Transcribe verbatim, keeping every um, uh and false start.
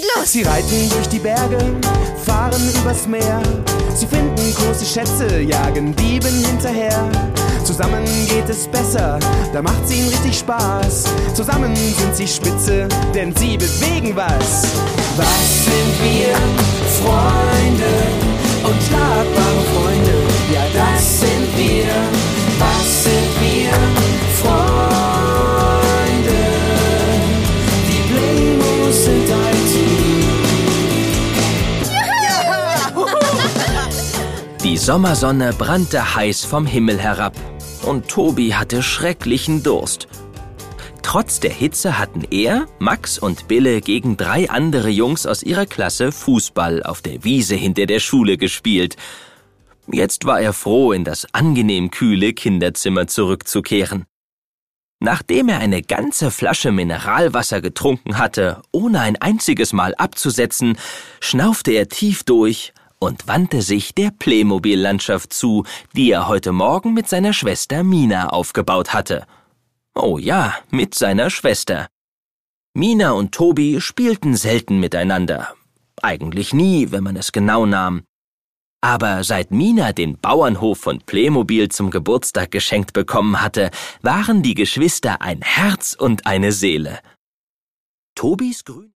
endlos! Sie reiten durch die Berge, fahren übers Meer. Sie finden große Schätze, jagen Dieben hinterher. Zusammen geht es besser, da macht's ihnen richtig Spaß. Zusammen sind sie spitze, denn sie bewegen was. Was sind wir? Freunde unschlagbare Freunde. Ja, das sind wir. Was sind wir? Freunde. Die Playmos sind ein Team. Die Sommersonne brannte heiß vom Himmel herab und Tobi hatte schrecklichen Durst. Trotz der Hitze hatten er, Max und Bille gegen drei andere Jungs aus ihrer Klasse Fußball auf der Wiese hinter der Schule gespielt. Jetzt war er froh, in das angenehm kühle Kinderzimmer zurückzukehren. Nachdem er eine ganze Flasche Mineralwasser getrunken hatte, ohne ein einziges Mal abzusetzen, schnaufte er tief durch und wandte sich der Playmobil-Landschaft zu, die er heute Morgen mit seiner Schwester Mina aufgebaut hatte. Oh ja, mit seiner Schwester. Mina und Tobi spielten selten miteinander. Eigentlich nie, wenn man es genau nahm. Aber seit Mina den Bauernhof von Playmobil zum Geburtstag geschenkt bekommen hatte, waren die Geschwister ein Herz und eine Seele. Tobis grün